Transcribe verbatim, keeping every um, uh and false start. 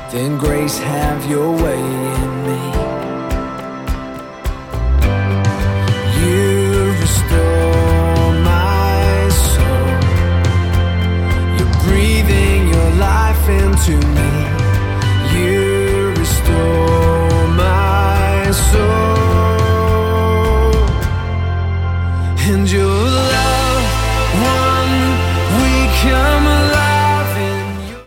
then grace, have your way in me. You restore my soul. You're breathing your life into me.